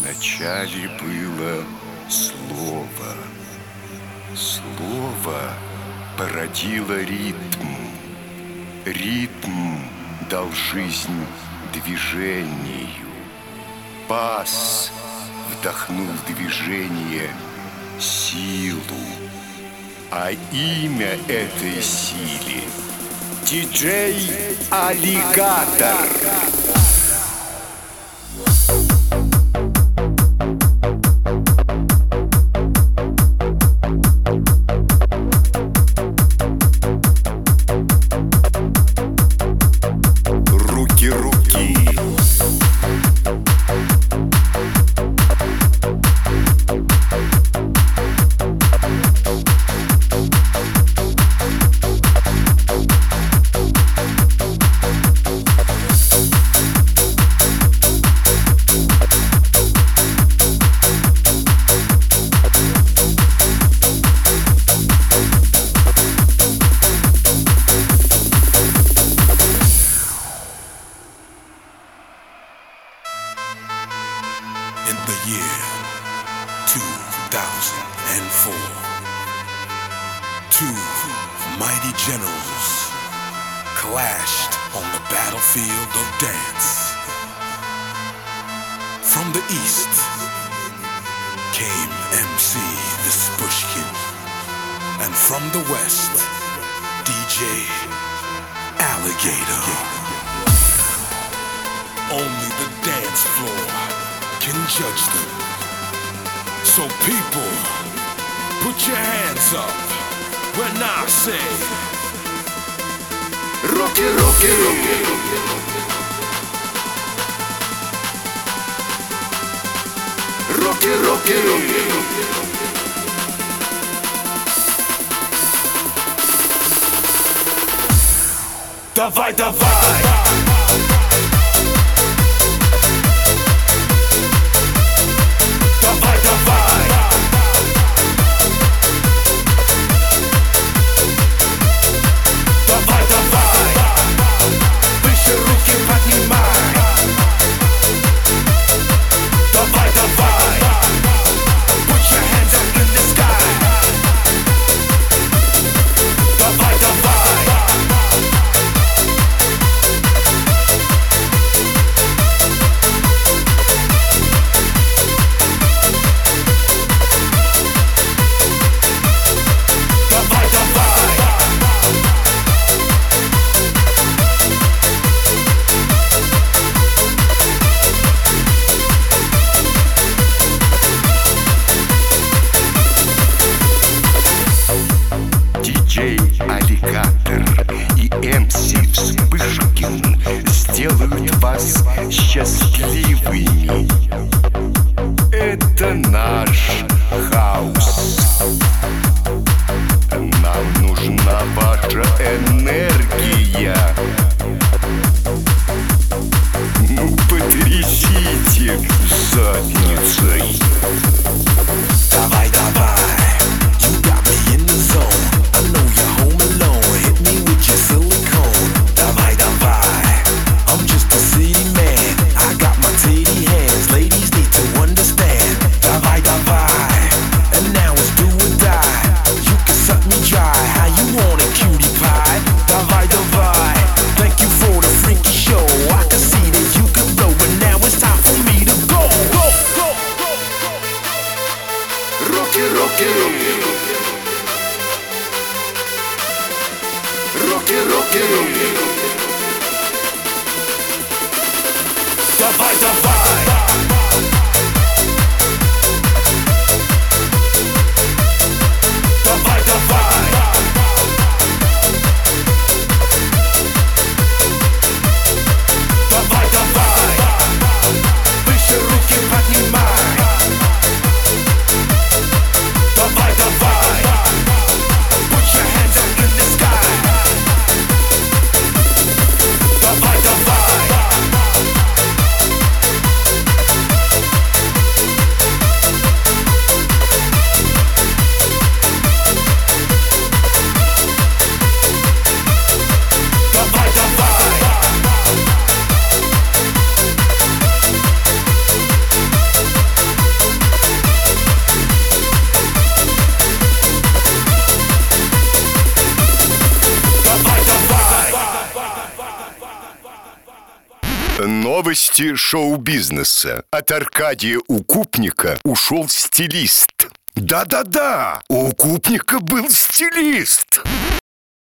Вначале было слово. Слово породило ритм. Ритм дал жизнь движению. Бас вдохнул в движение силу. А имя этой силе — диджей-аллигатор. In the year 2004, two mighty generals clashed on the battlefield of dance. From the east came MC the Spushkin, and from the west, DJ Alligator. Only the dance floor can judge them. So people, put your hands up when I say Руки, руки, руки. Руки, руки, руки. Давай, давай. Давай, давай. Давай, давай. Выше руки поднимай. Давай, давай. Put your hands up in the sky. Давай, давай. Аллигатор и МС Вспышкин сделают вас счастливыми. Это наш хаос. Нам нужна ваша энергия. Ну, потрясите задницей. Давай, давай. You got me in the zone. I know you're home alone. Hit me with your silicone. Давай, давай. I'm just a city man. I got my titty hands. Ladies need to understand. Давай, давай. And now it's do or die. You can suck me dry. How you want it, cutie pie? Давай, давай. Thank you for the freaky show. I can see that you can blow, but now it's time for me to go. Go, go, go, go. Руки, руки, руки. Руки, руки, руки. Давай, давай. Давай, давай. Давай, давай. Выше руки поднимай. Давай, давай. Put your hands up in the sky. Давай, давай. Новости шоу-бизнеса. От Аркадия Укупника ушел стилист. Да-да-да, у Укупника был стилист.